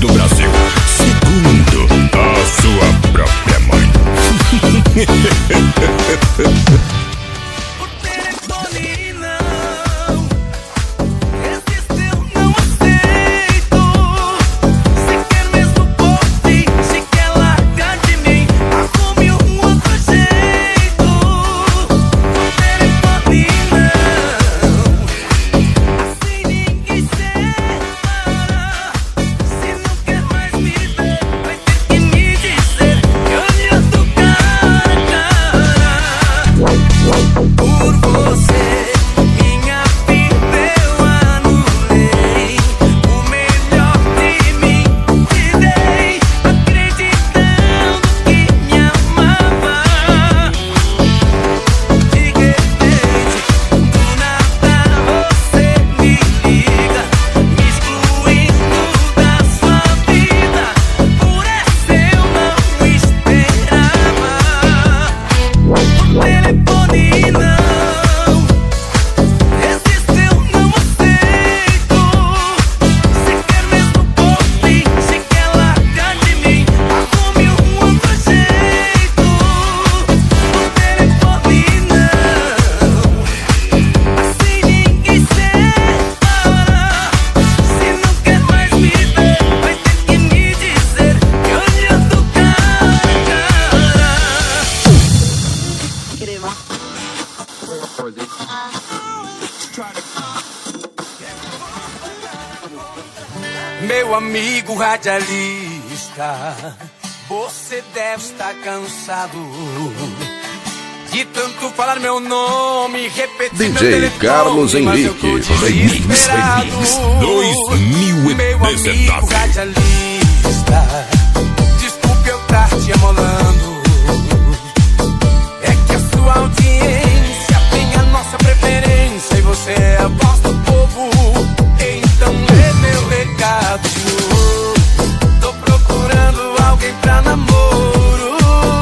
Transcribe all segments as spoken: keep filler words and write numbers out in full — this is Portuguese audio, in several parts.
do Brasil, segundo a sua própria mãe. Meu amigo radialista, você deve estar cansado de tanto falar meu nome, repetir D J meu telefone, Carlos mas eu Henrique, tô Remix, desesperado. Remix dois mil e Meu amigo dezenove. radialista, desculpe eu estar te amolando. É que a sua audiência tem a nossa preferência e você é a voz do povo. Então lê meu recado. Tô procurando alguém pra namoro.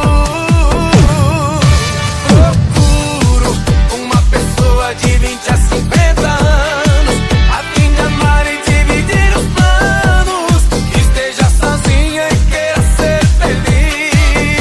Procuro uma pessoa de vinte a cinquenta anos, a fim de amar e dividir os planos, que esteja sozinha e queira ser feliz.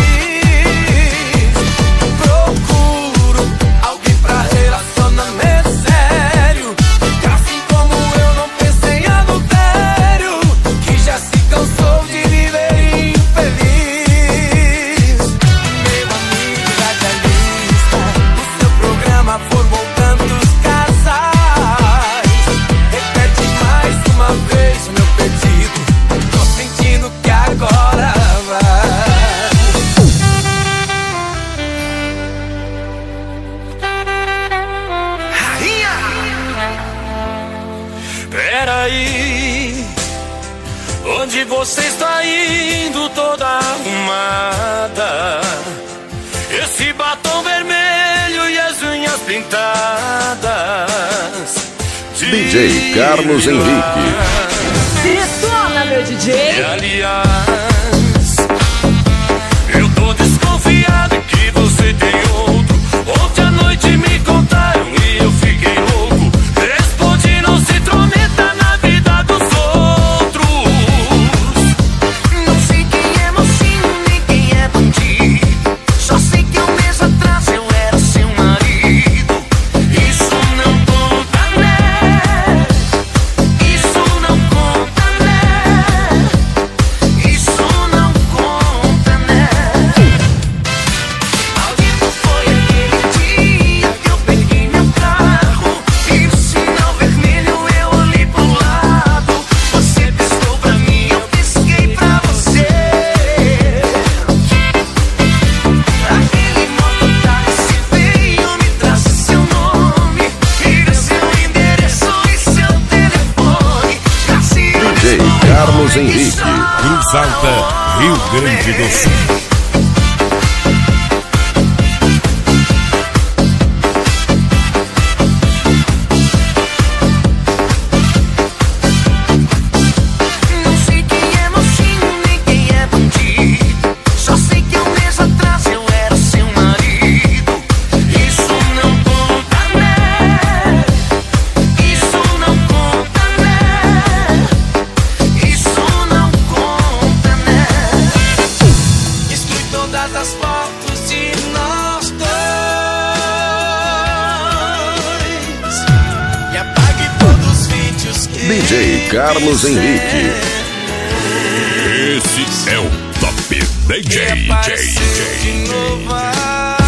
Procuro alguém pra relacionamento sério, que assim como eu não pensei em adultério, que já se cansou de viver infeliz. Meu amigo radialista, o seu programa formou tantos casais. Repete mais uma vez o meu pedido, tô sentindo que agora vai. Rainha! Peraí, onde você está indo toda arrumada? Esse batom vermelho e as unhas pintadas. D J Carlos Henrique. Detona, meu D J. E aliás, eu tô desconfiado que você tem outro. Ontem à noite me contaram e eu fiquei louco. Responde, não se intrometa na vida dos outros. Não sei quem é mocinho nem quem é bandido, só sei que um mês atrás eu era seu marido. Isso não conta, né? Isso não conta, né? Isso não conta, né? Maldito foi aquele dia que eu peguei meu carro e no sinal vermelho eu olhei pro lado. Você piscou pra mim, eu pisquei pra você. Aquele mototáxi veio, me trouxe seu nome, queria seu endereço e seu telefone. D J Carlos Henrique. Cruz Alta, Rio Grande do Sul. Não sei quem é mocinho nem quem é bandido, só sei que um mês atrás eu era seu marido. Isso não conta, né? Isso não conta, né? Isso não conta. D J Carlos Henrique. Esse é o Top D J. Reapareceu de novo.